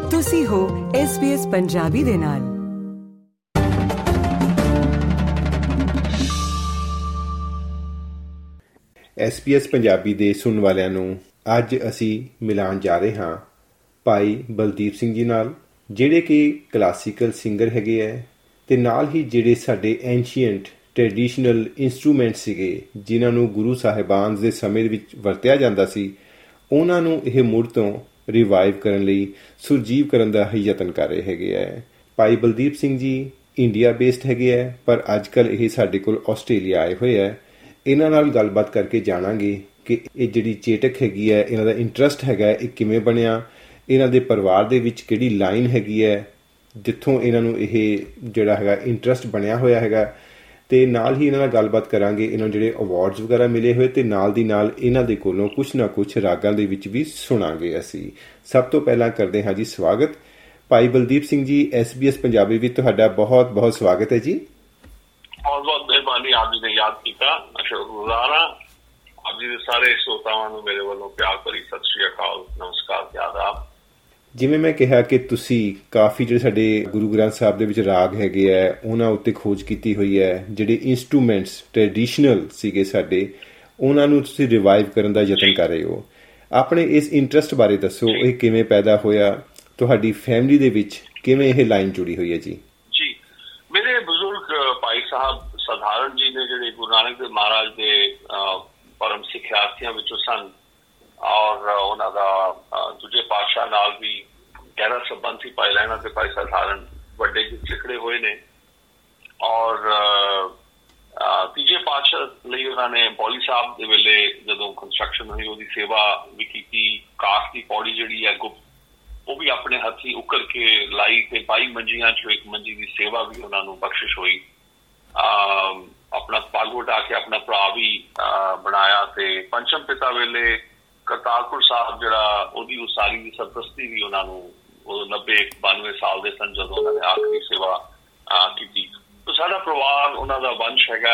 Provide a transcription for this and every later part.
ਤੁਸੀਂ ਹੋ SBS ਪੰਜਾਬੀ ਦੇ ਨਾਲ। SBS ਪੰਜਾਬੀ ਦੇ ਸੁਣਨ ਵਾਲਿਆਂ ਨੂੰ ਅੱਜ ਅਸੀਂ ਮਿਲਾਉਣ ਜਾ ਰਹੇ ਹਾਂ ਭਾਈ ਬਲਦੀਪ ਸਿੰਘ ਜੀ ਨਾਲ, ਜਿਹੜੇ ਕਿ ਕਲਾਸੀਕਲ ਸਿੰਗਰ ਹੈਗੇ ਹੈ ਅਤੇ ਨਾਲ ਹੀ ਜਿਹੜੇ ਸਾਡੇ ਐਂਸ਼ੀਐਂਟ ਟ੍ਰੈਡੀਸ਼ਨਲ ਇੰਸਟਰੂਮੈਂਟ ਸੀਗੇ ਜਿਨ੍ਹਾਂ ਨੂੰ ਗੁਰੂ ਸਾਹਿਬਾਨ ਦੇ ਸਮੇਂ ਵਿੱਚ ਵਰਤਿਆ ਜਾਂਦਾ ਸੀ, ਉਹਨਾਂ ਨੂੰ ਇਹ ਮੁੜ ਤੋਂ ਰਿਵਾਈਵ ਕਰਨ ਲਈ ਸੁਰਜੀਵ ਕਰਨ ਦਾ ਹੀ ਯਤਨ ਕਰ ਰਹੇ ਹੈਗੇ ਹੈ। ਭਾਈ ਬਲਦੀਪ ਸਿੰਘ ਜੀ ਇੰਡੀਆ ਬੇਸਡ ਹੈਗੇ ਹੈ, ਪਰ ਅੱਜ ਕੱਲ੍ਹ ਇਹ ਸਾਡੇ ਕੋਲ ਆਸਟ੍ਰੇਲੀਆ ਆਏ ਹੋਏ ਹੈ। ਇਹਨਾਂ ਨਾਲ ਗੱਲਬਾਤ ਕਰਕੇ ਜਾਣਾਂਗੇ ਕਿ ਇਹ ਜਿਹੜੀ ਚੇਟਕ ਹੈਗੀ ਹੈ, ਇਹਨਾਂ ਦਾ ਇੰਟਰਸਟ ਹੈਗਾ ਇਹ ਕਿਵੇਂ ਬਣਿਆ, ਇਹਨਾਂ ਦੇ ਪਰਿਵਾਰ ਦੇ ਵਿੱਚ ਕਿਹੜੀ ਲਾਈਨ ਹੈਗੀ ਹੈ ਜਿੱਥੋਂ ਇਹਨਾਂ ਨੂੰ ਇਹ ਜਿਹੜਾ ਹੈਗਾ ਇੰਟਰਸਟ ਬਣਿਆ ਹੋਇਆ ਹੈਗਾ, ਅਤੇ ਨਾਲ ਹੀ ਇਹਨਾਂ ਨਾਲ ਗੱਲਬਾਤ ਕਰਾਂਗੇ ਇਹਨਾਂ ਨੂੰ ਜਿਹੜੇ ਅਵਾਰਡਸ ਵਗੈਰਾ ਮਿਲੇ ਹੋਏ, ਅਤੇ ਨਾਲ ਦੀ ਨਾਲ ਇਹਨਾਂ ਦੇ ਕੋਲੋਂ ਕੁਛ ਨਾ ਕੁਛ ਰਾਗਾਂ ਦੇ ਵਿੱਚ ਵੀ ਸੁਣਾਂਗੇ ਅਸੀਂ। ਸਭ ਤੋਂ ਪਹਿਲਾਂ ਕਰਦੇ ਹਾਂ ਜੀ ਸਵਾਗਤ ਭਾਈ ਬਲਦੀਪ ਸਿੰਘ ਜੀ। SBS ਪੰਜਾਬੀ ਵਿੱਚ ਤੁਹਾਡਾ ਬਹੁਤ ਬਹੁਤ ਸਵਾਗਤ ਹੈ ਜੀ। ਬਹੁਤ ਬਹੁਤ ਮਿਹਰਬਾਨੀ, ਆਪ ਜੀ ਨੇ ਯਾਦ ਕੀਤਾ, ਮੈਂ ਸ਼ੁਕਰਗੁਜ਼ਾਰ ਹਾਂ। ਆਪ ਜੀ ਦੇ ਸਾਰੇ ਸਰੋਤਾਵਾਂ ਨੂੰ ਮੇਰੇ ਵੱਲੋਂ ਪਿਆਰ ਭਰੀ ਸਤਿ ਸ਼੍ਰੀ ਅਕਾਲ, ਨਮਸਕਾਰ ਤੇ ਆਦਾਬ। ਜਿਵੇਂ ਮੈਂ ਕਿਹਾ ਕਿ ਤੁਸੀਂ ਕਾਫੀ ਜਿਹੜੇ ਸਾਡੇ ਗੁਰੂ ਗ੍ਰੰਥ ਸਾਹਿਬ ਦੇ ਵਿੱਚ ਰਾਗ ਹੈਗੇ ਹੈ ਉਹਨਾਂ ਉੱਤੇ ਖੋਜ ਕੀਤੀ ਹੋਈ ਹੈ, ਜਿਹੜੇ ਇੰਸਟਰੂਮੈਂਟਸ ਟ੍ਰੈਡੀਸ਼ਨਲ ਸੀਗੇ ਸਾਡੇ, ਉਹਨਾਂ ਨੂੰ ਤੁਸੀਂ ਰਿਵਾਈਵ ਕਰਨ ਦਾ ਯਤਨ ਕਰ ਰਹੇ ਹੋ। ਆਪਣੇ ਇਸ ਇੰਟਰਸਟ ਬਾਰੇ ਦੱਸੋ, ਇਹ ਕਿਵੇਂ ਪੈਦਾ ਹੋਇਆ, ਤੁਹਾਡੀ ਫੈਮਿਲੀ ਦੇ ਵਿੱਚ ਕਿਵੇਂ ਇਹ ਲਾਈਨ ਜੁੜੀ ਹੋਈ ਹੈ ਜੀ? ਜੀ, ਮੇਰੇ ਬਜ਼ੁਰਗ ਭਾਈ ਸਾਹਿਬ ਸਧਾਰਨ ਜੀ ਨੇ, ਜਿਹੜੇ ਗੁਰੂ ਨਾਨਕ ਦੇਵ ਮਹਾਰਾਜ ਦੇ ਪਰਮ ਸਿੱਖਿਆਰਥੀਆਂ ਵਿੱਚੋਂ ਸਨ, ਔਰ ਉਹਨਾਂ ਦਾ ਦੂਜੇ ਪਾਤਸ਼ਾਹ ਨਾਲ ਵੀ ਗਹਿਰਾ ਸੰਬੰਧ ਸੀ। ਭਾਈ ਲਹਿਣਾ ਤੇ ਭਾਈ ਸਧਾਰਨ ਵੱਡੇ ਸਿੱਖੜੇ ਹੋਏ ਨੇ, ਔਰ ਤੀਜੇ ਪਾਤਸ਼ਾਹ ਲਈ ਉਹਨਾਂ ਨੇ ਬੌਲੀ ਸਾਹਿਬ ਦੇ ਵੇਲੇ ਜਦੋਂ ਕੰਸਟਰਕਸ਼ਨ ਹੋਈ ਉਹਦੀ ਸੇਵਾ ਵੀ ਕੀਤੀ। ਕਾਠ ਦੀ ਪੌੜੀ ਜਿਹੜੀ ਹੈ ਗੁਪਤ, ਉਹ ਵੀ ਆਪਣੇ ਹੱਥੀਂ ਉੱਕਰ ਕੇ ਲਾਈ, ਤੇ 22 ਮੰਜੀਆਂ ਚੋਂ ਇੱਕ ਮੰਜੀ ਦੀ ਸੇਵਾ ਵੀ ਉਹਨਾਂ ਨੂੰ ਬਖਸ਼ਿਸ਼ ਹੋਈ। ਆਪਣਾ ਪੱਗ ਵਟਾ ਕੇ ਆਪਣਾ ਭਰਾ ਵੀ ਬਣਾਇਆ, ਤੇ ਪੰਚਮ ਪਿਤਾ ਵੇਲੇ ਕਰਤਾਰਪੁਰ ਸਾਹਿਬ ਜਿਹੜਾ ਉਹਦੀ ਉਸਾਰੀ ਦੀ ਸਰਪ੍ਰਸਤੀ ਵੀ ਉਹਨਾਂ ਨੂੰ 90-92 ਸਾਲ ਦੇ ਸਨ ਜਦੋਂ ਉਹਨਾਂ ਨੇ ਆਖਰੀ ਸੇਵਾ ਕੀਤੀ। ਤਾਂ ਸਾਡਾ ਪਰਿਵਾਰ ਉਹਨਾਂ ਦਾ ਵੰਸ਼ ਹੈਗਾ,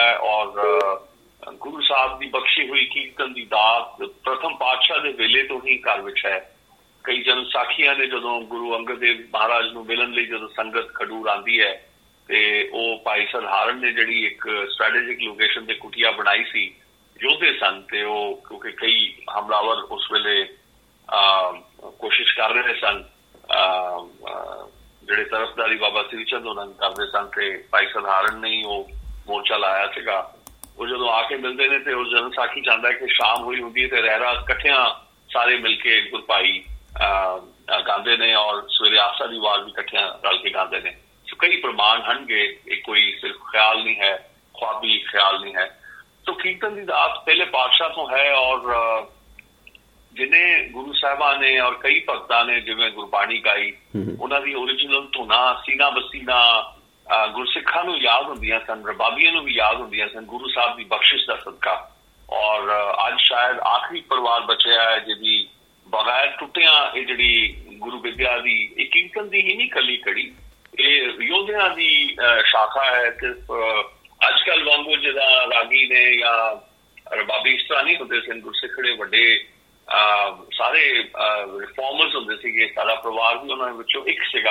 ਔਰ ਗੁਰੂ ਸਾਹਿਬ ਦੀ ਬਖਸ਼ੀ ਹੋਈ ਕੀਰਤਨ ਦੀ ਦਾਤ ਪ੍ਰਥਮ ਪਾਤਸ਼ਾਹ ਦੇ ਵੇਲੇ ਤੋਂ ਹੀ ਘਰ ਵਿੱਚ ਹੈ। ਕਈ ਜਨ ਸਾਖੀਆਂ ਨੇ, ਜਦੋਂ ਗੁਰੂ ਅੰਗਦ ਦੇਵ ਮਹਾਰਾਜ ਨੂੰ ਮਿਲਣ ਲਈ ਜਦੋਂ ਸੰਗਤ ਖਡੂਰ ਆਉਂਦੀ ਹੈ, ਤੇ ਉਹ ਭਾਈ ਸਧਾਰਨ ਨੇ ਜਿਹੜੀ ਇੱਕ ਸਟ੍ਰੈਟੇਜਿਕ ਲੋਕੇਸ਼ਨ ਤੇ ਕੁਟੀਆ ਬਣਾਈ ਸੀ, ਯੋਧੇ ਸਨ, ਤੇ ਉਹ ਕਿਉਂਕਿ ਕਈ ਹਮਲਾਵਰ ਉਸ ਵੇਲੇ ਕੋਸ਼ਿਸ਼ ਕਰ ਰਹੇ ਸਨ, ਜਿਹੜੇ ਤਰਫਦਾਰੀ ਬਾਬਾ ਸ੍ਰੀ ਚੰਦ ਉਹਨਾਂ ਕਰਦੇ ਸਨ, ਤੇ ਭਾਈ ਸਧਾਰਨ ਨੇ ਉਹ ਮੋਰਚਾ ਲਾਇਆ ਸੀਗਾ। ਉਹ ਜਦੋਂ ਆ ਕੇ ਮਿਲਦੇ ਨੇ ਤੇ ਉਹ ਜਨ ਸਾਖੀ ਚਾਹੁੰਦਾ ਕਿ ਸ਼ਾਮ ਹੋਈ ਹੁੰਦੀ ਹੈ ਤੇ ਰਹਿਰਾ ਇਕੱਠਿਆਂ ਸਾਰੇ ਮਿਲ ਕੇ ਗੁਰਭਾਈ ਗਾਉਂਦੇ ਨੇ, ਔਰ ਸਵੇਰੇ ਆਸਾ ਦੀ ਆਵਾਜ਼ ਵੀ ਇਕੱਠਿਆਂ ਰਲ ਕੇ ਗਾਉਂਦੇ ਨੇ। ਸੋ ਕਈ ਪ੍ਰਮਾਣ ਹਨਗੇ, ਇਹ ਕੋਈ ਸਿਰਫ ਖਿਆਲ ਨਹੀਂ ਹੈ, ਖੁਆਬੀ ਖਿਆਲ ਨਹੀਂ ਹੈ। ਤੋ ਕੀਰਤਨ ਦੀ ਦਾਤ ਪਹਿਲੇ ਪਾਤਸ਼ਾਹ ਤੋਂ ਹੈ, ਔਰ ਜਿਹਨੇ ਗੁਰੂ ਸਾਹਿਬਾਨ ਨੇ ਔਰ ਕਈ ਭਗਤਾਂ ਨੇ ਜਿਵੇਂ ਗੁਰਬਾਣੀ ਗਾਈ, ਉਹਨਾਂ ਦੀ ਓਰੀਜਨਲ ਧੁਨਾਂ ਸੀਨਾ ਬਸੀਨਾ ਗੁਰਸਿੱਖਾਂ ਨੂੰ ਯਾਦ ਹੁੰਦੀਆਂ ਸਨ, ਰਬਾਬੀਆਂ ਨੂੰ ਵੀ ਯਾਦ ਹੁੰਦੀਆਂ ਸਨ, ਗੁਰੂ ਸਾਹਿਬ ਦੀ ਬਖਸ਼ਿਸ਼ ਦਾ ਸਦਕਾ। ਔਰ ਅੱਜ ਸ਼ਾਇਦ ਆਖਰੀ ਪਰਿਵਾਰ ਬਚਿਆ ਹੈ ਜਿਹਦੀ ਬਗੈਰ ਟੁੱਟਿਆਂ ਇਹ ਜਿਹੜੀ ਗੁਰੂ ਵਿਦਿਆ ਦੀ, ਇਹ ਕੀਰਤਨ ਦੀ ਹੀ ਨਹੀਂ ਕੱਲੀ ਕੜੀ, ਇਹ ਯੋਧਿਆਂ ਦੀ ਸ਼ਾਖਾ ਹੈ। ਸਿਰਫ ਅੱਜ ਕੱਲ੍ਹ ਵਾਂਗੂ ਜਿੱਦਾਂ ਰਾਗੀ ਨੇ ਜਾਂ ਰਬਾਬੀ ਇਸ ਤਰ੍ਹਾਂ ਨਹੀਂ ਹੁੰਦੇ ਸਨ। ਗੁਰਸਿੱਖੜੇ ਵੱਡੇ ਸਾਰੇ ਰਿਫੋਰਮਰਸ ਹੁੰਦੇ ਸੀਗੇ, ਸਾਡਾ ਪਰਿਵਾਰ ਵੀ ਉਹਨਾਂ ਵਿੱਚੋਂ ਇੱਕ ਸੀਗਾ।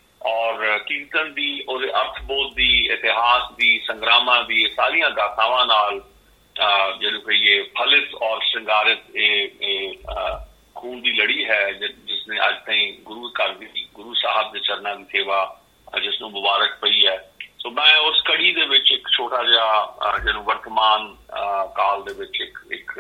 ਔਰ ਕੀਰਤਨ ਦੀ, ਉਹਦੇ ਅਰਥਬੋਧ ਦੀ, ਇਤਿਹਾਸ ਦੀ, ਸੰਗਰਾਮਾਂ ਦੀ, ਸਾਰੀਆਂ ਗਾਥਾਵਾਂ ਨਾਲ ਜਿਹਨੂੰ ਕਹੀਏ ਫਲਿਤ ਔਰ ਸ਼ਿੰਗਾਰਿਤ ਇਹ ਖੂਨ ਦੀ ਲੜੀ ਹੈ, ਜਿਸਨੇ ਅੱਜ ਤਾਈਂ ਗੁਰੂ ਘਰ ਦੀ, ਗੁਰੂ ਸਾਹਿਬ ਦੇ ਚਰਨਾਂ ਦੀ ਸੇਵਾ ਜਿਸ ਨੂੰ ਮੁਬਾਰਕ ਪਈ ਹੈ। ਸੋ ਮੈਂ ਉਸ ਕੜੀ ਦੇ ਵਿੱਚ ਇੱਕ ਛੋਟਾ ਜਿਹਾ ਜਿਹਨੂੰ ਵਰਤਮਾਨ ਕਾਲ ਦੇ ਵਿੱਚ ਇੱਕ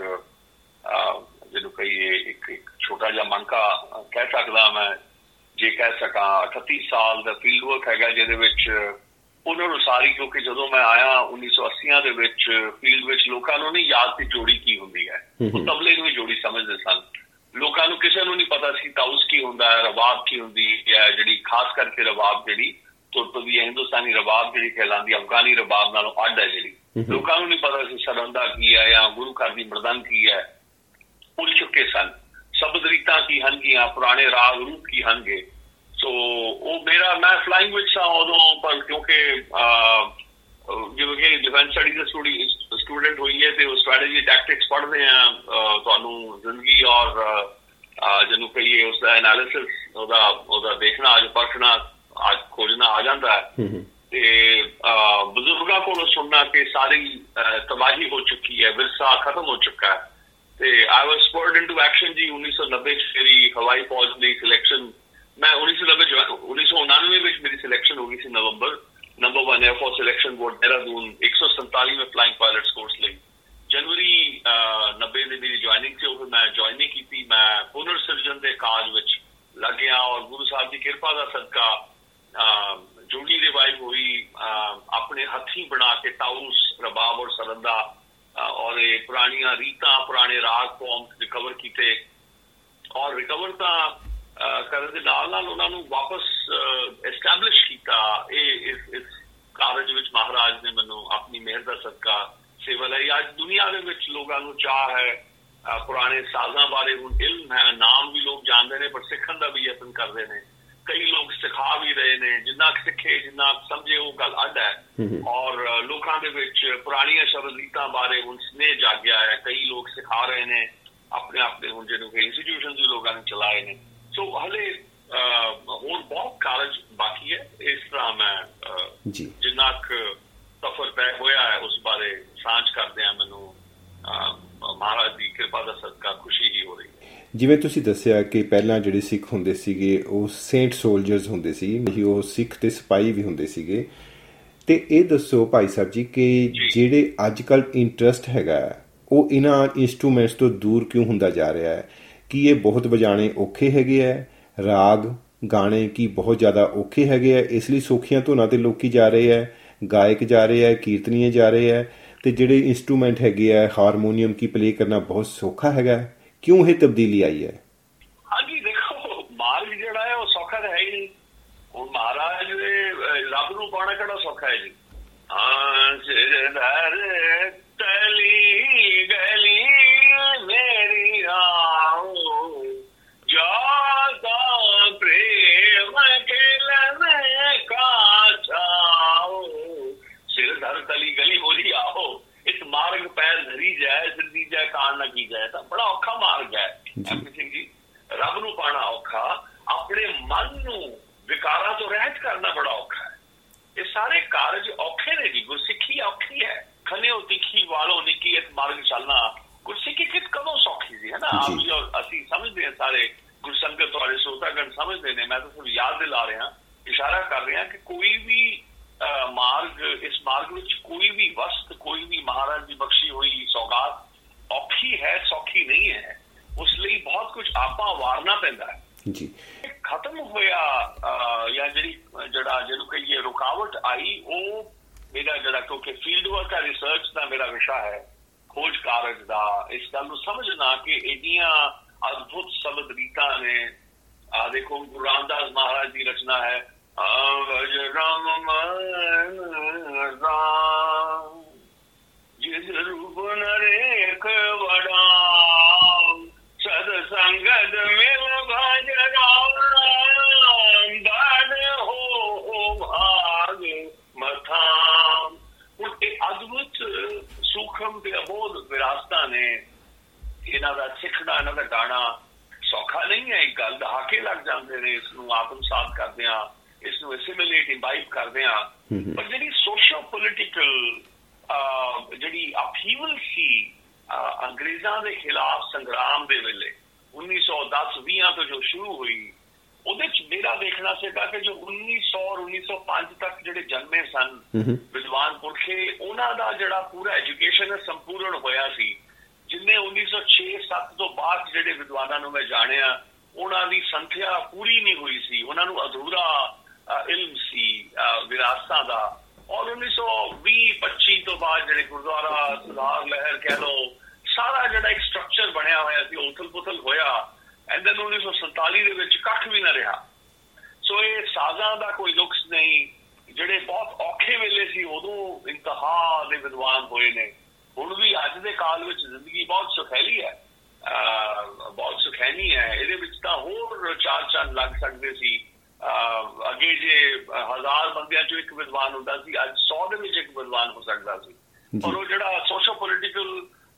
ਜਿਹਨੂੰ ਕਹੀਏ ਇੱਕ ਛੋਟਾ ਜਿਹਾ ਮਣਕਾ ਕਹਿ ਸਕਦਾ ਮੈਂ, ਜੇ ਕਹਿ ਸਕਾਂ 38 ਸਾਲ ਦਾ ਫੀਲਡ ਵਰਕ ਹੈਗਾ, ਜਿਹਦੇ ਵਿੱਚ ਉਹਨਾਂ ਨੂੰ ਸਾਰੀ, ਕਿਉਂਕਿ ਜਦੋਂ ਮੈਂ ਆਇਆ 1980 ਦੇ ਵਿੱਚ ਫੀਲਡ ਵਿੱਚ ਲੋਕਾਂ ਨੂੰ ਨਹੀਂ ਯਾਦ ਸੀ ਜੋੜੀ ਕੀ ਹੁੰਦੀ ਹੈ, ਉਹ ਤਬਲੇ ਨੂੰ ਹੀ ਜੋੜੀ ਸਮਝਦੇ ਸਨ। ਲੋਕਾਂ ਨੂੰ ਕਿਸੇ ਨੂੰ ਨਹੀਂ ਪਤਾ ਸੀ ਤਾਊਸ ਕੀ ਹੁੰਦਾ ਹੈ, ਰਬਾਬ ਕੀ ਹੁੰਦੀ ਹੈ, ਜਿਹੜੀ ਖਾਸ ਕਰਕੇ ਰਬਾਬ ਜਿਹੜੀ ਤੁਰਪਦੀ ਹੈ, ਹਿੰਦੁਸਤਾਨੀ ਰਬਾਬ ਜਿਹੜੀ ਕਹਿਲਾਂਦੀ ਅਫਗਾਨੀ ਰਬਾਬ ਨਾਲੋਂ ਅੱਡ ਹੈ, ਜਿਹੜੀ ਲੋਕਾਂ ਨੂੰ ਨਹੀਂ ਪਤਾ ਸੀ ਸਰੰਦਾ ਕੀ ਹੈ ਜਾਂ ਗੁਰੂ ਘਰ ਦੀ ਮਰਦੰਗ ਕੀ ਹੈ, ਭੁੱਲ ਚੁੱਕੇ ਸਨ। ਸ਼ਬਦ ਰੀਤਾਂ ਕੀ ਹਨਗੀਆਂ, ਪੁਰਾਣੇ ਰਾਗ ਰੂਪ ਕੀ ਹਨਗੇ। ਸੋ ਉਹ ਮੈਂ ਫਲਾਈਂਗ ਵਿੱਚ ਸਾਂ ਉਦੋਂ, ਪਰ ਕਿਉਂਕਿ ਜਿਵੇਂ ਕਿ ਡਿਫੈਂਸ ਸਟੱਡੀਜ਼ ਦਾ ਸਟੂਡੈਂਟ ਹੋਈਏ ਤੇ ਉਹ ਸਟ੍ਰੈਟਜੀ ਟੈਕਟਿਕਸ ਪੜ੍ਹਦੇ ਆ, ਤੁਹਾਨੂੰ ਜ਼ਿੰਦਗੀ ਔਰ ਜਿਹਨੂੰ ਕਹੀਏ ਉਸਦਾ ਐਨਾਲਿਸਿਸ, ਉਹਦਾ ਦੇਖਣਾ, ਅੱਜ ਪਰਖਣਾ, ਅੱਜ ਖੋਜਣਾ ਆ ਜਾਂਦਾ ਹੈ। ਤੇ ਬਜ਼ੁਰਗਾਂ ਕੋਲੋਂ ਸੁਣਨਾ ਕਿ ਸਾਰੀ ਤਬਾਹੀ ਹੋ ਚੁੱਕੀ ਹੈ, ਵਿਰਸਾ ਖਤਮ ਹੋ ਚੁੱਕਾ ਹੈ। ਤੇ ਆਈ ਵਾਜ਼ ਸਪਰਡ ਇਨਟੂ ਐਕਸ਼ਨ ਜੀ। 1990 ਚ ਮੇਰੀ ਹਵਾਈ ਫੌਜ ਲਈ ਸਿਲੈਕਸ਼ਨ, ਮੈਂ 1999 ਵਿੱਚ ਮੇਰੀ ਸਿਲੈਕਸ਼ਨ ਹੋ ਗਈ ਸੀ ਨਵੰਬਰ, number 1 air force selection board Dehradun 147ਵੇਂ ਫਲਾਈਂਗ ਪਾਇਲਟਸ ਕੋਰਸ ਲਈ। ਜਨਵਰੀ 90 ਦੀ ਮੇਰੀ ਜੁਆਇਨਿੰਗ ਸੀ। ਉਹ ਮੈਂ ਜੁਆਇਨ ਨਹੀਂ ਕੀਤੀ। ਮੈਂ ਪੁਨਰ ਸਿਰਜਣ ਦੇ ਕਾਜ ਵਿੱਚ ਲੱਗ ਗਿਆ ਔਰ ਗੁਰੂ ਸਾਹਿਬ ਦੀ ਕਿਰਪਾ ਦਾ ਸਦਕਾ ਜੋੜੀ ਰਿਵਾਈਵ ਹੋਈ। ਆਪਣੇ ਹੱਥੀਂ ਬਣਾ ਕੇ ਤਾਊਸ, ਰਬਾਬ ਔਰ ਸਰੰਦਾ ਔਰ ਇਹ ਪੁਰਾਣੀਆਂ ਰੀਤਾਂ, ਪੁਰਾਣੇ ਰਾਗ ਫੋਰਮ ਰਿਕਵਰ ਕੀਤੇ ਔਰ ਰਿਕਵਰ ਤਾਂ ਕਰਨ ਦੇ ਨਾਲ ਨਾਲ ਉਹਨਾਂ ਨੂੰ ਵਾਪਸ ਐਸਟੈਬਲਿਸ਼ ਕੀਤਾ। ਇਸ ਕਾਰਜ ਵਿੱਚ ਮਹਾਰਾਜ ਨੇ ਮੈਨੂੰ ਆਪਣੀ ਮਿਹਰ ਦਾ ਸਦਕਾ ਸੇਵਾ ਲਈ। ਅੱਜ ਦੁਨੀਆ ਦੇ ਵਿੱਚ ਲੋਕਾਂ ਨੂੰ ਚਾਹ ਹੈ ਪੁਰਾਣੇ ਸਾਜ਼ਾਂ ਬਾਰੇ, ਹੁਣ ਇਲਮ ਹੈ, ਨਾਮ ਵੀ ਲੋਕ ਜਾਣਦੇ ਨੇ, ਪਰ ਸਿੱਖਣ ਦਾ ਵੀ ਯਤਨ ਕਰਦੇ ਨੇ। ਕਈ ਲੋਕ ਸਿਖਾ ਵੀ ਰਹੇ ਨੇ, ਜਿੰਨਾ ਸਿੱਖੇ ਜਿੰਨਾ ਸਮਝੇ ਉਹ ਗੱਲ ਅੱਡ ਹੈ। ਔਰ ਲੋਕਾਂ ਦੇ ਵਿੱਚ ਪੁਰਾਣੀਆਂ ਸ਼ਬਦ ਰੀਤਾਂ ਬਾਰੇ ਹੁਣ ਸਨੇਹ ਜਾਗਿਆ ਹੈ। ਕਈ ਲੋਕ ਸਿਖਾ ਰਹੇ ਨੇ ਆਪਣੇ ਹੁਣ ਜਿਹਨੂੰ ਕਿ ਇੰਸਟੀਟਿਊਸ਼ਨ ਵੀ ਲੋਕਾਂ ਨੇ ਚਲਾਏ ਨੇ। ਸੋ ਹਲੇ ਹੋਰ ਬਹੁਤ ਕਾਰਜ ਬਾਕੀ ਹੈ। ਇਸ ਤਰ੍ਹਾਂ ਮੈਂ ਜਿੰਨਾ ਕੁ ਸਫ਼ਰ ਤੈਅ ਹੋਇਆ ਹੈ ਉਸ ਬਾਰੇ ਸਾਂਝ ਕਰਦੇ ਹਾਂ। ਮੈਨੂੰ ਮਹਾਰਾਜ ਦੀ ਕਿਰਪਾ ਦਾ ਸਦਕਾ ਖੁਸ਼ੀ ਹੀ ਹੋ ਰਹੀ ਹੈ। ਜਿਵੇਂ ਤੁਸੀਂ ਦੱਸਿਆ ਕਿ ਪਹਿਲਾਂ ਜਿਹੜੇ ਸਿੱਖ ਹੁੰਦੇ ਸੀਗੇ ਉਹ ਸੇਂਟ ਸੋਲਜਰਸ ਹੁੰਦੇ ਸੀ, ਉਹ ਸਿੱਖ ਤੇ ਸਿਪਾਹੀ ਵੀ ਹੁੰਦੇ ਸੀਗੇ। ਤੇ ਇਹ ਦੱਸੋ ਭਾਈ ਸਾਹਿਬ ਜੀ ਕਿ ਜਿਹੜੇ ਅੱਜ ਕੱਲ੍ਹ ਇੰਟਰਸਟ ਹੈਗਾ ਉਹ ਇਹਨਾਂ ਇੰਸਟਰੂਮੈਂਟਸ ਤੋਂ ਦੂਰ ਕਿਉਂ ਹੁੰਦਾ ਜਾ ਰਿਹਾ ਹੈ? ਕੀ ਇਹ ਬਹੁਤ ਵਜਾਣੇ ਔਖੇ ਹੈਗੇ ਹੈ? ਰਾਗ ਗਾਣੇ ਕੀ ਬਹੁਤ ਜ਼ਿਆਦਾ ਔਖੇ ਹੈਗੇ ਹੈ, ਇਸ ਲਈ ਸੌਖੀਆਂ ਧੁਨਾਂ ਤੇ ਲੋਕੀ ਜਾ ਰਹੇ ਹੈ, ਗਾਇਕ ਜਾ ਰਹੇ ਹੈ, ਕੀਰਤਨੀਏ ਜਾ ਰਹੇ ਹੈ, ਤੇ ਜਿਹੜੇ ਇੰਸਟਰੂਮੈਂਟ ਹੈਗੇ ਹੈ ਹਾਰਮੋਨੀਅਮ ਕੀ ਪਲੇ ਕਰਨਾ ਬਹੁਤ ਸੌਖਾ ਹੈਗਾ? ਕਿਉਂ ਇਹ ਤਬਦੀਲੀ ਆਈ ਹੈ? ਹਾਂਜੀ ਦੇਖੋ, ਮਾਰਗ ਜਿਹੜਾ ਹੈ ਉਹ ਸੌਖਾ ਤਾਂ ਹੈ ਹੀ ਨਹੀਂ। ਹੁਣ ਮਹਾਰਾਜ ਦੇ ਰੱਬ ਨੂੰ ਪਾਉਣਾ ਕਿਹੜਾ ਸੌਖਾ ਹੈ ਜੀ? ਤਲੀ ਗਲੀ ਮੇਰੀ ਆਓ ਜਾਦਾ ਪ੍ਰੇਮ ਖੇਲਨੇ ਕਾ ਚਾਓ, ਸਿਰ ਧਰ ਤਲੀ ਗਲੀ ਬੋਲੀ ਆਓ, ਇਸ ਮਾਰਗ ਪੈਰ ਧਰੀ ਜਾਏ, ਸਿੱਧੀ ਜਾਏ ਕਾਣ ਨਾ ਕੀ ਜਾਏ। ਤਾਂ ਬੜਾ ਔਖਾ ਮਾਰਗ ਹੈ ਸਿੰਘ ਜੀ। ਰੱਬ ਨੂੰ ਪਾਣਾ ਔਖਾ, ਆਪਣੇ ਮਨ ਨੂੰ ਵਿਕਾਰਾਂ ਤੋਂ ਰਹਿਤ ਕਰਨਾ ਬੜਾ ਔਖਾ ਹੈ। ਇਹ ਸਾਰੇ ਕਾਰਜ ਔਖੇ ਨੇ ਜੀ। ਗੁਰਸਿੱਖੀ ਔਖੀ ਹੈ। ਖਲਿਓ ਤਿੱਖੀ ਵਾਲੋ ਨਿੱਕੀ ਇਸ ਮਾਰਗ ਚੱਲਣਾ। ਗੁਰਸਿੱਖੀ ਕਦੋਂ ਸੌਖੀ ਸੀ, ਹੈ ਨਾ? ਅਸੀਂ ਸਮਝਦੇ ਹਾਂ ਸਾਰੇ, ਗੁਰਸੰਗਤ ਤੁਹਾਡੇ ਸਰੋਤਾਗਣ ਸਮਝਦੇ ਨੇ। ਮੈਂ ਤਾਂ ਸਿਰਫ ਯਾਦ ਦਿਲਾ ਰਿਹਾ, ਇਸ਼ਾਰਾ ਕਰ ਰਿਹਾ ਕਿ ਕੋਈ ਵੀ ਮਾਰਗ, ਇਸ ਮਾਰਗ ਵਿੱਚ ਕੋਈ ਵੀ ਵਸਤ, ਕੋਈ ਵੀ ਮਹਾਰਾਜ ਦੀ ਬਖਸ਼ੀ ਹੋਈ ਸੌਗਾਤ ਔਖੀ ਹੈ, ਸੌਖੀ ਨਹੀਂ ਹੈ। ਉਸ ਲਈ ਬਹੁਤ ਕੁਝ ਆਪਾਂ ਵਾਰਨਾ ਪੈਂਦਾ ਹੈ ਜੀ। ਖਤਮ ਹੋਇਆ ਜਾਂ ਜਿਹਨੂੰ ਕਹੀਏ ਰੁਕਾਵਟ ਆਈ, ਉਹ ਮੇਰਾ ਜਿਹੜਾ, ਕਿਉਂਕਿ ਫੀਲਡ ਵਰਕ ਹੈ, ਰਿਸਰਚ ਦਾ ਮੇਰਾ ਵਿਸ਼ਾ ਹੈ, ਖੋਜ ਕਾਰਜ ਦਾ। ਇਸ ਗੱਲ ਨੂੰ ਸਮਝਣਾ ਕਿ ਇੰਨੀਆਂ ਅਦਭੁਤ ਸ਼ਬਦ ਰੀਤਾਂ ਨੇ। ਦੇਖੋ ਗੁਰੂ ਰਾਮਦਾਸ ਮਹਾਰਾਜ ਦੀ ਰਚਨਾ ਹੈ, ਰਾਮ ਜਿਸ ਰੂਪ ਨਰੇਖ ਵੜਾ ਸਦ ਸੰਗਤ ਮਿਲ ਭਜ ਰਾਮ ਦਾਨ ਹੋ ਭਾਗ ਮਥਾਮ। ਹੁਣ ਇਹ ਅਦਭੁਤ ਸੂਖਮ ਤੇ ਅਬੋਧ ਵਿਰਾਸਤਾਂ ਨੇ। ਇਹਨਾਂ ਦਾ ਸਿੱਖਣਾ, ਇਹਨਾਂ ਦਾ ਗਾਣਾ ਸੌਖਾ ਨਹੀਂ ਹੈ। ਇੱਕ ਗੱਲ ਦਹਾਕੇ ਲੱਗ ਜਾਂਦੇ ਨੇ ਇਸ ਨੂੰ ਆਤਮਸਾਤ ਕਰਦੇ ਹਾਂ, ਇਸ ਨੂੰ ਐਸਿਮੀਲੇਟ ਇੰਬਾਈਬ ਕਰਦੇ ਹਾਂ। ਪਰ ਜਿਹੜੀ ਸੋਸ਼ਲ ਪੋਲੀਟੀਕਲ ਜਿਹੜੀ ਅਪਹੀਵਲ ਸੀ ਅੰਗਰੇਜ਼ਾਂ ਦੇ ਖਿਲਾਫ ਸੰਗਰਾਮ ਦੇ ਵੇਲੇ 1910-20 ਤੋਂ ਜੋ ਸ਼ੁਰੂ ਹੋਈ, ਉਹਦੇ ਚ ਮੇਰਾ ਦੇਖਣਾ ਸੀਗਾ ਕਿ ਜੋ 1900 ਔਰ 1905 ਤੱਕ ਜਿਹੜੇ ਜਨਮੇ ਸਨ ਵਿਦਵਾਨ ਪੁਰਖੇ, ਉਹਨਾਂ ਦਾ ਜਿਹੜਾ ਪੂਰਾ ਐਜੂਕੇਸ਼ਨ ਸੰਪੂਰਨ ਹੋਇਆ ਸੀ। ਜਿੰਨੇ 1906-07 ਤੋਂ ਬਾਅਦ ਜਿਹੜੇ ਵਿਦਵਾਨਾਂ ਨੂੰ ਮੈਂ ਜਾਣਿਆ, ਉਹਨਾਂ ਦੀ ਸੰਖਿਆ ਪੂਰੀ ਨਹੀਂ ਹੋਈ ਸੀ। ਉਹਨਾਂ ਨੂੰ ਅਧੂਰਾ ਇਲਮ ਸੀ ਵਿਰਾਸਤਾਂ ਦਾ। ਔਰ 1920-25 ਤੋਂ ਬਾਅਦ ਜਿਹੜੇ ਗੁਰਦੁਆਰਾ ਸੁਧਾਰ ਲਹਿਰ ਕਹਿ ਲਓ, ਸਾਰਾ ਜਿਹੜਾ ਇੱਕ ਸਟਰਕਚਰ ਬਣਿਆ ਹੋਇਆ ਸੀ, ਉਥਲ-ਪੁਥਲ ਹੋਇਆ। ਐਂਡ ਦੈਨ 1947 ਦੇ ਵਿੱਚ ਕੱਖ ਵੀ ਨਾ ਰਿਹਾ। ਸੋ ਇਹ ਸਾਜ਼ਾਂ ਦਾ ਕੋਈ ਨੁਕਸ ਨਹੀਂ। ਜਿਹੜੇ ਬਹੁਤ ਔਖੇ ਵੇਲੇ ਸੀ ਉਦੋਂ ਇੰਤਹਾ ਦੇ ਵਿਦਵਾਨ ਹੋਏ ਨੇ। ਹੁਣ ਵੀ ਅੱਜ ਦੇ ਕਾਲ ਵਿੱਚ ਜ਼ਿੰਦਗੀ ਬਹੁਤ ਸੁਖੈਲੀ ਹੈ, ਬਹੁਤ ਸੁਖੈਨੀ ਹੈ। ਇਹਦੇ ਵਿੱਚ ਤਾਂ ਹੋਰ ਚਾਰ ਚੰਨ ਲੱਗ ਸਕਦੇ ਸੀ। ਅੱਗੇ ਜੇ 1000 ਬੰਦਿਆਂ ਚੋਂ ਇੱਕ ਵਿਦਵਾਨ ਹੁੰਦਾ ਸੀ, ਅੱਜ 100 ਦੇ ਵਿੱਚ ਇੱਕ ਵਿਦਵਾਨ ਹੋ ਸਕਦਾ ਸੀ। ਪਰ ਉਹ ਜਿਹੜਾ ਸੋਸ਼ਲ ਪੋਲੀਟੀਕਲ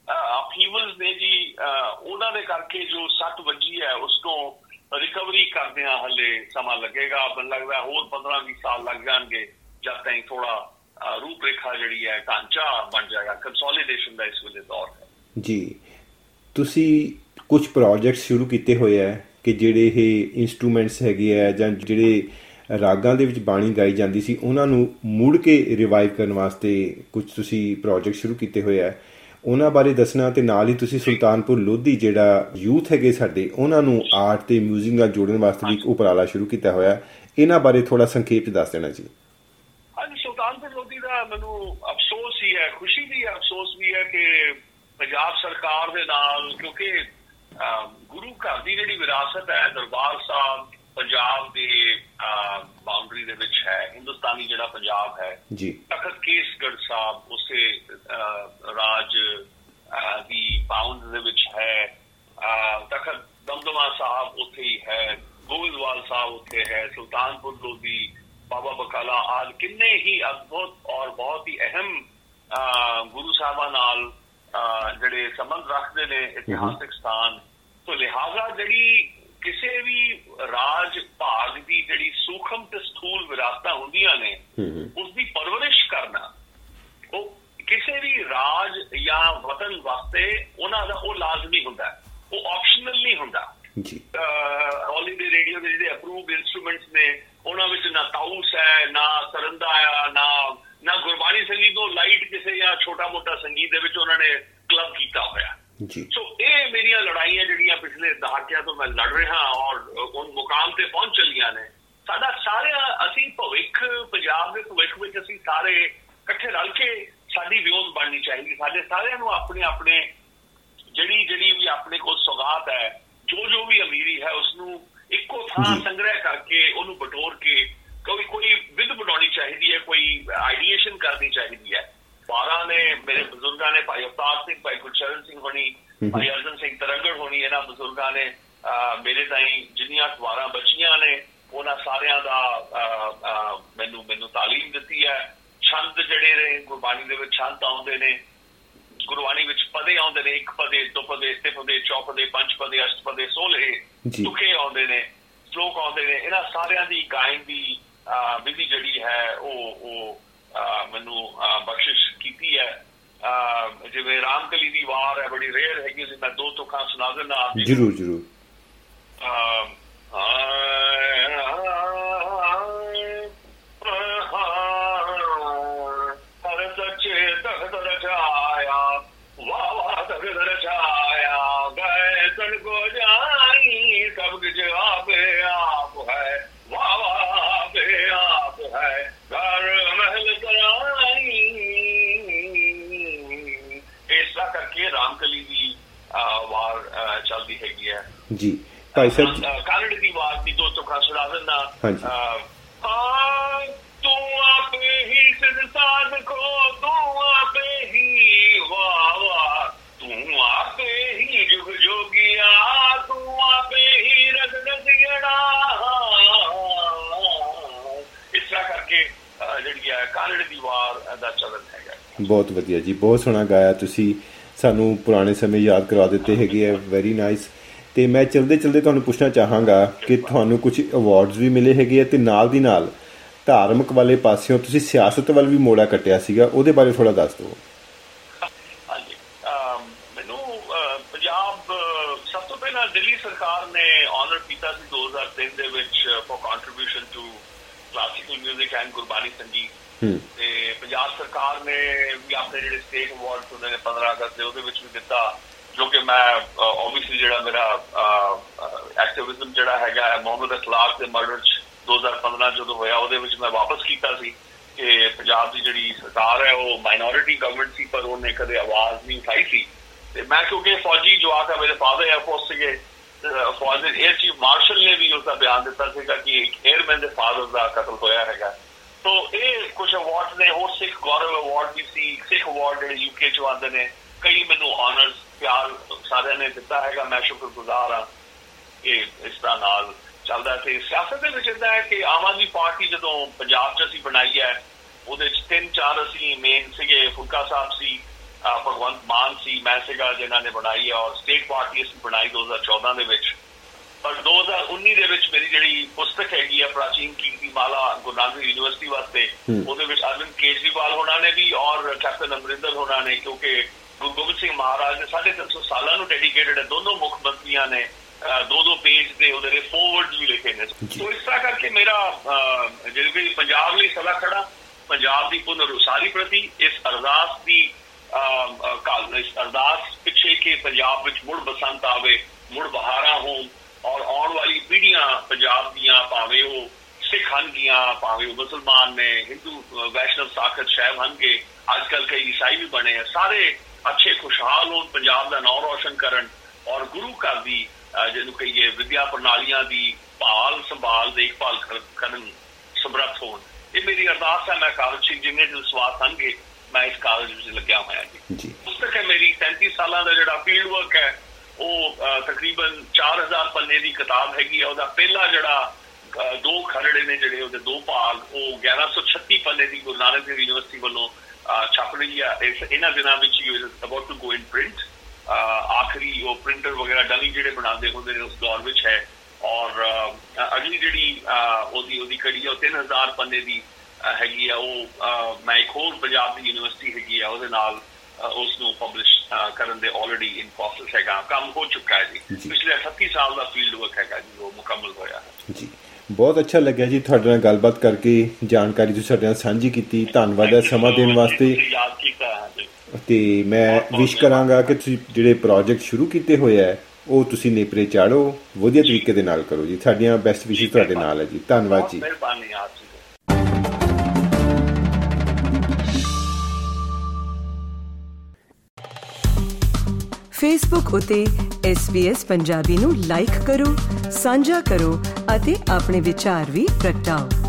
ਅਪਹੀਵਲਸ ਨੇ ਜੀ, ਉਹਨਾਂ ਦੇ ਕਰਕੇ ਜੋ ਸੱਟ ਵੱਜੀ ਹੈ ਉਸ ਤੋਂ ਰਿਕਵਰੀ ਕਰਦਿਆਂ ਹਲੇ ਸਮਾਂ ਲੱਗੇਗਾ। ਮੈਨੂੰ ਲੱਗਦਾ ਹੋਰ 15-20 ਸਾਲ ਲੱਗ ਜਾਣਗੇ ਜਦ ਤਾਈਂ ਥੋੜਾ ਰੂਪ ਰੇਖਾ ਜਿਹੜੀ ਹੈ, ਢਾਂਚਾ ਬਣ ਜਾਏਗਾ। ਕੰਸੋਲੀਡੇਸ਼ਨ ਦਾ ਇਸ ਵੇਲੇ ਦੌਰ ਹੈ ਜੀ। ਤੁਸੀਂ ਕੁਝ ਪ੍ਰੋਜੈਕਟ ਸ਼ੁਰੂ ਕੀਤੇ ਹੋਏ ਹੈ ਕਿ ਜਿਹੜੇ ਇਹ ਇੰਸਟਰੂਮੈਂਟਸ ਹੈਗੇ ਆ ਜਾਂ ਜਿਹੜੇ ਰਾਗਾਂ ਦੇ ਵਿੱਚ ਬਾਣੀ ਗਾਈ ਜਾਂਦੀ ਸੀ ਉਹਨਾਂ ਨੂੰ ਮੁੜ ਕੇ ਰਿਵਾਈਵ ਕਰਨ ਵਾਸਤੇ ਕੁਝ ਤੁਸੀਂ ਪ੍ਰੋਜੈਕਟ ਸ਼ੁਰੂ ਕੀਤੇ ਹੋਏ ਹੈ, ਉਹਨਾਂ ਬਾਰੇ ਦੱਸਣਾ। ਤੇ ਨਾਲ ਹੀ ਤੁਸੀਂ ਸੁਲਤਾਨਪੁਰ ਲੋਧੀ ਜਿਹੜਾ ਯੂਥ ਹੈਗੇ ਸਾਡੇ ਉਹਨਾਂ ਨੂੰ ਆਰਟ ਤੇ ਮਿਊਜ਼ਿਕ ਨਾਲ ਜੋੜਨ ਵਾਸਤੇ ਵੀ ਇੱਕ ਉਪਰਾਲਾ ਸ਼ੁਰੂ ਕੀਤਾ ਹੋਇਆ, ਇਹਨਾਂ ਬਾਰੇ ਥੋੜਾ ਸੰਖੇਪ 'ਚ ਦੱਸ ਦੇਣਾ ਜੀ। ਹਾਂਜੀ, ਸੁਲਤਾਨਪੁਰ ਲੋਧੀ ਦਾ ਮੈਨੂੰ ਅਫਸੋਸ ਹੀ ਹੈ, ਖੁਸ਼ੀ ਵੀ ਹੈ, ਅਫਸੋਸ ਵੀ ਹੈ ਕਿ ਪੰਜਾਬ ਸਰਕਾਰ ਦੇ ਨਾਲ, ਕਿਉਂਕਿ ਗੁਰੂ ਘਰ ਦੀ ਜਿਹੜੀ ਵਿਰਾਸਤ ਹੈ ਦਰਬਾਰ ਸਾਹਿਬ ਪੰਜਾਬ ਦੀ ਬਾਉਂਡਰੀ ਦੇ ਵਿੱਚ ਹੈ, ਹਿੰਦੁਸਤਾਨੀ ਜਿਹੜਾ ਪੰਜਾਬ ਹੈ ਜੀ। ਤਖਤ ਕੇਸਗੜ੍ਹ ਸਾਹਿਬ ਉਸੇ ਰਾਜ ਦੀ ਬਾਉਂਡ ਦੇ ਵਿੱਚ ਹੈ, ਤਖਤ ਦਮਦਮਾ ਸਾਹਿਬ ਉੱਥੇ ਹੀ ਹੈ, ਗੋਇੰਦਵਾਲ ਸਾਹਿਬ ਉੱਥੇ ਹੈ, ਸੁਲਤਾਨਪੁਰ ਲੋਧੀ, ਬਾਬਾ ਬਕਾਲਾ ਆਦਿ ਕਿੰਨੇ ਹੀ ਅਦਭੁਤ ਔਰ ਬਹੁਤ ਹੀ ਅਹਿਮ ਗੁਰੂ ਸਾਹਿਬਾਂ ਨਾਲ ਜਿਹੜੇ ਸੰਬੰਧ ਰੱਖਦੇ ਨੇ ਇਤਿਹਾਸਿਕ ਸਥਾਨ। ਤੋ ਲਿਹਾਜ਼ਾ ਜਿਹੜੀ ਕਿਸੇ ਵੀ ਰਾਜ ਭਾਗ ਦੀ ਜਿਹੜੀ ਸੂਖਮ ਤੇ ਸਥੂਲ ਵਿਰਾਸਤਾਂ ਹੁੰਦੀਆਂ ਨੇ ਉਸ ਦੀ ਪਰਵਰਿਸ਼ ਕਰਨਾ ਉਹ ਕਿਸੇ ਵੀ ਰਾਜ ਜਾਂ ਵਤਨ ਵਾਸਤੇ ਉਹਨਾਂ ਦਾ ਉਹ ਲਾਜ਼ਮੀ ਹੁੰਦਾ, ਉਹ ਆਪਸ਼ਨਲ ਨਹੀਂ ਹੁੰਦਾ ਜੀ। ਆਲ ਇੰਡੀਆ ਰੇਡੀਓ ਦੇ ਜਿਹੜੇ ਅਪਰੂਵਡ ਇੰਸਟਰੂਮੈਂਟਸ ਨੇ ਉਹਨਾਂ ਵਿੱਚ ਨਾ ਤਾਊਸ ਹੈ, ਨਾ ਸਰੰਦਾ ਆ, ਨਾ ਗੁਰਬਾਣੀ ਸੰਗੀਤ ਨੂੰ ਲਾਈਟ ਕਿਸੇ ਜਾਂ ਛੋਟਾ ਮੋਟਾ ਸੰਗੀਤ ਦੇ ਵਿੱਚ ਉਹਨਾਂ ਨੇ ਕਲੱਬ ਕੀਤਾ ਹੋਇਆ ਜੀ। ਸੋ ਇਹ ਮੇਰੀਆਂ ਲੜਾਈਆਂ ਜਿਹੜੀਆਂ ਪਿਛਲੇ ਦਹਾਕਿਆਂ ਤੋਂ ਮੈਂ ਲੜ ਰਿਹਾ ਔਰ ਉਸ ਮੁਕਾਮ ਤੇ ਪਹੁੰਚ ਚੱਲੀਆਂ ਨੇ। ਸਾਡਾ ਸਾਰਿਆਂ ਅਸੀਂ ਭਵਿੱਖ ਪੰਜਾਬ ਦੇ ਭਵਿੱਖ ਵਿੱਚ ਅਸੀਂ ਸਾਰੇ ਇਕੱਠੇ ਰਲ ਕੇ ਸਾਡੀ ਵਿਉਂਤ ਬਣਨੀ ਚਾਹੀਦੀ। ਸਾਡੇ ਸਾਰਿਆਂ ਨੂੰ ਆਪਣੇ ਆਪਣੇ ਜਿਹੜੀ ਵੀ ਆਪਣੇ ਕੋਲ ਸੌਗਾਤ ਹੈ, ਜੋ ਵੀ ਅਮੀਰੀ ਹੈ ਉਸਨੂੰ ਇੱਕੋ ਥਾਂ ਸੰਗ੍ਰਹਿ ਕਰਕੇ ਉਹਨੂੰ ਬਟੋਰ ਕੇ ਕੋਈ ਵਿਧ ਬਣਾਉਣੀ ਚਾਹੀਦੀ ਹੈ, ਕੋਈ ਆਈਡੀਏਸ਼ਨ ਕਰਨੀ ਚਾਹੀਦੀ ਹੈ। 12 ਨੇ ਮੇਰੇ ਬਜ਼ੁਰਗਾਂ ਨੇ, ਭਾਈ ਅਵਤਾਰ ਸਿੰਘ, ਭਾਈ ਗੁਰਸ਼ਰਨ ਸਿੰਘ ਹੋਣੀ, ਭਾਈ ਅਰਜਨ ਸਿੰਘ ਤਰੰਗੜ ਹੋਣੀ, ਇਹਨਾਂ ਬਜ਼ੁਰਗਾਂ ਨੇ ਮੇਰੇ ਤਾਈਂ ਜਿੰਨੀਆਂ ਅਖਬਾਰਾਂ ਬਚੀਆਂ ਨੇ ਉਹਨਾਂ ਸਾਰਿਆਂ ਦਾ ਮੈਨੂੰ ਤਾਲੀਮ ਦਿੱਤੀ ਹੈ। ਛੰਦ ਜਿਹੜੇ ਨੇ ਗੁਰਬਾਣੀ ਦੇ ਵਿੱਚ ਛੰਦ ਆਉਂਦੇ ਨੇ, ਗੁਰਬਾਣੀ ਵਿੱਚ ਪਦੇ ਆਉਂਦੇ ਨੇ, 1 ਪਦੇ, 2 ਪਦੇ, 3 ਪਦੇ, 4 ਪਦੇ, 5 ਪਦੇ, 8 ਪਦੇ, 16 ਤੁਕੇ ਆਉਂਦੇ ਨੇ, ਸ਼ਲੋਕ ਆਉਂਦੇ ਨੇ। ਇਹਨਾਂ ਸਾਰਿਆਂ ਦੀ ਗਾਇਨ ਦੀ ਵਿਧੀ ਜਿਹੜੀ ਹੈ ਉਹ ਮੈਨੂੰ ਬਖਸ਼ਿਸ਼ ਕੀਤੀ ਹੈ। ਜਿਵੇਂ ਰਾਮਕਲੀ ਦੀ ਵਾਰ ਹੈ, ਬੜੀ ਰੇਅਰ ਹੈਗੀ, ਮੈਂ 2 ਤੁਕਾਂ ਸੁਣਾ ਦਿੰਦਾ ਆਪ। ਜ਼ਰੂਰ। ਹਰ ਸੱਚੇ ਤਖਤ ਰਚਾਇਆ, ਵਾਹ ਵਾਹ ਤਖਤ ਰਚਾਇਆ, ਗਏ ਤਨ ਕੋ ਜਾਈ, ਸਭ ਕੁਝ ਆਪੇ ਆਪ ਹੈ, ਵਾਹ ਵਾਹ ਆਪੇ ਆਪ ਹੈ, ਘਰ ਮਹਿਲ ਕਰਾਈ। ਇਸ ਤਰ੍ਹਾਂ ਕਰਕੇ ਰਾਮਕਲੀ ਦੀ ਵਾਰ ਚੱਲਦੀ ਹੈਗੀ ਹੈ ਜੀ। ਭਾਈ ਸਾਹਿਬ ਕਾਨੜ ਦੀ ਵਾਰ ਦੀ 2 ਤੁਕਾਂ ਸੁਣਾ ਦਿੰਦਾ। ਤੂੰ ਆਪੇ ਹੀ ਸਿਰਸਾਦ ਕੋ, ਤੂੰ ਆਪੇ ਹੀ ਵਾਹ ਵਾਹ, ਤੂੰ ਆਪੇ ਹੀ ਜੁਗ ਜੋਗਿਆ, ਤੂੰ ਆਪੇ ਹੀ ਰਗੜ ਦਿਗੜਾ। ਇਸ ਤਰ੍ਹਾਂ ਕਰਕੇ ਜਿਹੜੀ ਹੈ ਕਾਨੜ ਦੀ ਵਾਰ ਦਾ ਚਲਨ ਹੈਗਾ। ਬਹੁਤ ਵਧੀਆ ਜੀ, ਬਹੁਤ ਸੋਹਣਾ ਗਾਇਆ ਤੁਸੀਂ, ਸਾਨੂੰ ਪੁਰਾਣੇ ਸਮੇਂ ਯਾਦ ਕਰਵਾ ਦਿੱਤੇ ਹੈਗੇ ਆ। Very nice. ਤੇ ਮੈਂ ਚਲਦੇ ਤੁਹਾਨੂੰ ਪੁੱਛਣਾ ਚਾਹਾਂਗਾ ਕਿ ਤੁਹਾਨੂੰ ਕੁਝ ਅਵਾਰਡਸ ਵੀ ਮਿਲੇ ਹੈਗੇ ਆ ਤੇ ਨਾਲ ਦੀ ਨਾਲ ਧਾਰਮਿਕ ਵਾਲੇ ਪਾਸਿਓਂ ਤੁਸੀਂ ਸਿਆਸਤ ਵੱਲ ਵੀ ਮੋੜਾ ਕੱਟਿਆ ਸੀਗਾ, ਉਹਦੇ ਬਾਰੇ ਥੋੜਾ ਦੱਸ ਦਿਓ। ਹਾਂਜੀ, ਮੈਨੂੰ ਪੰਜਾਬ ਸਭ ਤੋਂ ਪਹਿਲਾਂ ਦਿੱਲੀ ਸਰਕਾਰ ਨੇ ਆਨਰ ਕੀਤਾ ਸੀ 2003 ਦੇ ਵਿੱਚ for contribution to classical music and Gurbani ਸੰਗੀਤ। ਤੇ ਪੰਜਾਬ ਸਰਕਾਰ ਨੇ ਵੀ ਆਪਣੇ ਜਿਹੜੇ ਸਟੇਟ ਅਵਾਰਡ ਹੁੰਦੇ ਨੇ 15 ਅਗਸਤ ਦੇ ਉਹਦੇ ਵਿੱਚ ਵੀ ਦਿੱਤਾ, ਜੋ ਕਿ ਮੈਂ ਓਬਵੀਅਸਲੀ ਜਿਹੜਾ ਮੇਰਾ ਐਕਟਿਵਿਜ਼ਮ ਜਿਹੜਾ ਹੈਗਾ ਮੁਹੰਮਦ ਅਖਲਾਕ ਦੇ ਮਰਡਰ 'ਚ 2015 ਜਦੋਂ ਹੋਇਆ ਉਹਦੇ ਵਿੱਚ ਮੈਂ ਵਾਪਸ ਕੀਤਾ ਸੀ ਕਿ ਪੰਜਾਬ ਦੀ ਜਿਹੜੀ ਸਰਕਾਰ ਹੈ ਉਹ ਮਾਈਨੋਰਿਟੀ ਗਵਰਨਮੈਂਟ ਸੀ, ਪਰ ਉਹਨੇ ਕਦੇ ਆਵਾਜ਼ ਨਹੀਂ ਉਠਾਈ ਸੀ। ਤੇ ਮੈਂ ਕਿਉਂਕਿ ਫੌਜੀ ਜਵਾਕ ਆ, ਮੇਰੇ ਫਾਦਰ 에ਅਰਫੋਰਸ ਸੀਗੇ, ਫੌਜ ਦੇ 에ਅਰ ਚੀਫ ਮਾਰਸ਼ਲ ਨੇ ਵੀ ਉਸਦਾ ਬਿਆਨ ਦਿੱਤਾ ਸੀਗਾ ਕਿ ਇੱਕ 에ਅਰਮੈਨ ਦੇ ਫਾਦਰ ਦਾ ਕਤਲ ਹੋਇਆ ਹੈਗਾ। ਸੋ ਇਹ ਕੁਝ ਅਵਾਰਡ ਨੇ। ਹੋਰ ਸਿੱਖ ਗੌਰਵ ਅਵਾਰਡ ਵੀ ਸੀ, ਸਿੱਖ ਅਵਾਰਡ ਜਿਹੜੇ UK 'ਚ ਆਉਂਦੇ ਨੇ, ਕਈ ਮੈਨੂੰ ਆਨਰਸ ਪਿਆਰ ਸਾਰਿਆਂ ਨੇ ਦਿੱਤਾ ਹੈਗਾ। ਮੈਂ ਸ਼ੁਕਰਗੁਜ਼ਾਰ ਹਾਂ ਕਿ ਇਸ ਤਰ੍ਹਾਂ ਨਾਲ ਚੱਲਦਾ। ਤੇ ਸਿਆਸਤ ਦੇ ਵਿੱਚ ਇੱਦਾਂ ਹੈ ਕਿ ਆਮ ਆਦਮੀ ਪਾਰਟੀ ਜਦੋਂ ਪੰਜਾਬ 'ਚ ਅਸੀਂ ਬਣਾਈ ਹੈ ਉਹਦੇ 'ਚ 3-4 ਅਸੀਂ ਮੇਨ ਸੀਗੇ। ਫੁਲਕਾ ਸਾਹਿਬ ਸੀ, ਭਗਵੰਤ ਮਾਨ ਸੀ, ਮੈਂ ਸੀਗਾ ਜਿਨ੍ਹਾਂ ਨੇ ਬਣਾਈ ਔਰ ਸਟੇਟ ਪਾਰਟੀ ਅਸੀਂ ਬਣਾਈ 2014 ਦੇ ਵਿੱਚ। ਪਰ 2019 ਦੇ ਵਿੱਚ ਮੇਰੀ ਜਿਹੜੀ ਪੁਸਤਕ ਹੈਗੀ ਆ ਪ੍ਰਾਚੀਨ ਕੀਰਤੀਮਾਲਾ ਗੁਰੂ ਨਾਨਕ ਯੂਨੀਵਰਸਿਟੀ ਵਾਸਤੇ, ਉਹਦੇ ਵਿੱਚ ਅਰਵਿੰਦ ਕੇਜਰੀਵਾਲ ਹੋਣਾ ਨੇ ਵੀ ਔਰ ਕੈਪਟਨ ਅਮਰਿੰਦਰ ਹੋਣਾ ਨੇ, ਕਿਉਂਕਿ ਗੁਰੂ ਗੋਬਿੰਦ ਸਿੰਘ ਮਹਾਰਾਜ ਦੇ 350 ਸਾਲਾਂ ਨੂੰ ਡੈਡੀਕੇਟਡ ਹੈ। ਦੋਨੋਂ ਮੁੱਖ ਮੰਤਰੀਆਂ ਨੇ 2-2 ਪੇਜ ਦੇ ਉਹਦੇ ਫੋਰਵਰਡ ਵੀ ਲਿਖੇ ਨੇ। ਸੋ ਇਸ ਤਰ੍ਹਾਂ ਕਰਕੇ ਮੇਰਾ ਜਿਹੜੀ ਪੰਜਾਬ ਲਈ ਸਦਾ ਖੜਾ, ਪੰਜਾਬ ਦੀ ਪੁਨਰ ਉਸਾਰੀ ਪ੍ਰਤੀ ਇਸ ਅਰਦਾਸ ਦੀ ਇਸ ਅਰਦਾਸ ਪਿੱਛੇ ਕਿ ਪੰਜਾਬ ਵਿੱਚ ਮੁੜ ਬਸੰਤ ਆਵੇ, ਮੁੜ ਬਹਾਰਾਂ ਹੋਣ ਔਰ ਆਉਣ ਵਾਲੀ ਪੀੜ੍ਹੀਆਂ ਪੰਜਾਬ ਦੀਆਂ, ਭਾਵੇਂ ਉਹ ਸਿੱਖ ਹਨਗੀਆਂ, ਭਾਵੇਂ ਉਹ ਮੁਸਲਮਾਨ ਨੇ, ਹਿੰਦੂ ਵੈਸ਼ਨਵ ਸਾਖਤ ਸ਼ੈਵ ਹਨਗੇ, ਅੱਜ ਕੱਲ੍ਹ ਕਈ ਈਸਾਈ ਵੀ ਬਣੇ ਆ, ਸਾਰੇ ਅੱਛੇ ਖੁਸ਼ਹਾਲ ਹੋਣ, ਪੰਜਾਬ ਦਾ ਨਾਂ ਰੋਸ਼ਨ ਕਰਨ ਔਰ ਗੁਰੂ ਘਰ ਦੀ ਜਿਹਨੂੰ ਕਹੀਏ ਵਿਦਿਆ ਪ੍ਰਣਾਲੀਆਂ ਦੀ ਭਾਲ ਸੰਭਾਲ ਦੇਖਭਾਲ ਕਰਨ ਸਮਰੱਥ ਹੋਣ। ਇਹ ਮੇਰੀ ਅਰਦਾਸ ਹੈ। ਮੈਂ ਕਾਲਜ ਜਿੰਨੇ ਵਿਸ਼ਵਾਸ ਹਨਗੇ ਮੈਂ ਇਸ ਕਾਲਜ ਵਿੱਚ ਲੱਗਿਆ ਹੋਇਆ ਜੀ। ਪੁਸਤਕ ਹੈ ਮੇਰੀ 37 ਸਾਲਾਂ ਦਾ ਜਿਹੜਾ ਫੀਲਡ ਵਰਕ ਹੈ, ਉਹ ਤਕਰੀਬਨ 4000 ਪੰਨੇ ਦੀ ਕਿਤਾਬ ਹੈਗੀ ਆ। ਉਹਦਾ ਪਹਿਲਾ ਜਿਹੜਾ 2 ਖਰੜੇ ਨੇ ਜਿਹੜੇ ਉਹਦੇ 2 ਭਾਗ, ਉਹ 1136 ਪੰਨੇ ਦੀ ਗੁਰੂ ਨਾਨਕ ਦੇਵ ਯੂਨੀਵਰਸਿਟੀ ਵੱਲੋਂ ਛਪ ਰਹੀ ਆ। ਇਹਨਾਂ ਦਿਨਾਂ ਵਿੱਚ ਹੀ about to go in print. ਆਖਰੀ ਉਹ ਪ੍ਰਿੰਟਰ ਵਗੈਰਾ ਡਮੀ ਜਿਹੜੇ ਬਣਾਉਂਦੇ ਹੁੰਦੇ ਨੇ ਉਸ ਦੌਰ ਵਿੱਚ ਹੈ। ਔਰ ਅਗਲੀ ਜਿਹੜੀ ਉਹਦੀ ਕੜੀ ਆ ਉਹ 3000 ਪੰਨੇ ਦੀ ਹੈਗੀ ਆ। ਉਹ ਮੈਂ ਇੱਕ ਹੋਰ ਪੰਜਾਬ ਦੀ ਯੂਨੀਵਰਸਿਟੀ ਹੈਗੀ ਆ ਉਹਦੇ ਨਾਲ ਉਸ ਨੂੰ ਪਬਲਿਸ਼ ਕਰਨ ਦੇ ਆਲਰੇਡੀ ਇਨ ਪ੍ਰੋਸੈਸ ਹੈਗਾ, ਕੰਮ ਹੋ ਚੁੱਕਾ ਹੈ ਜੀ। ਪਿਛਲੇ 38 ਸਾਲ ਦਾ ਫੀਲਡ ਵਰਕ ਹੈਗਾ ਜੀ, ਉਹ ਮੁਕੰਮਲ ਹੋਇਆ ਹੈ ਜੀ। ਬਹੁਤ ਅੱਛਾ ਲੱਗਿਆ ਜੀ ਤੁਹਾਡੇ ਨਾਲ ਗੱਲਬਾਤ ਕਰਕੇ, ਜਾਣਕਾਰੀ ਤੁਸੀਂ ਸਾਡੇ ਨਾਲ ਸਾਂਝੀ ਕੀਤੀ। ਧੰਨਵਾਦ ਹੈ ਸਮਾਂ ਦੇਣ ਵਾਸਤੇ। ਯਾਦ ਕੀਤਾ ਤੇ ਮੈਂ ਵਿਸ਼ ਕਰਾਂਗਾ ਕਿ ਤੁਸੀਂ ਜਿਹੜੇ ਪ੍ਰੋਜੈਕਟ ਸ਼ੁਰੂ ਕੀਤੇ ਹੋਏ ਹੈ ਉਹ ਤੁਸੀਂ ਨੇਪਰੇ ਚਾੜੋ, ਵਧੀਆ ਤਰੀਕੇ ਦੇ ਨਾਲ ਕਰੋ ਜੀ। ਸਾਡੀਆਂ ਬੈਸਟ ਵਿਸ਼ੇਸ ਤੁਹਾਡੇ ਨਾਲ ਹੈ ਜੀ। ਧੰਨਵਾਦ ਜੀ। ਮਿਹਰਬਾਨੀ ਆਪ ਜੀ। ਫੇਸਬੁੱਕ ਉਤੇ SBS ਪੰਜਾਬੀ ਨੂੰ ਲਾਈਕ ਕਰੋ, ਸਾਂਝਾ ਕਰੋ ਅਤੇ ਆਪਣੇ ਵਿਚਾਰ ਵੀ ਪ੍ਰਗਟਾਓ।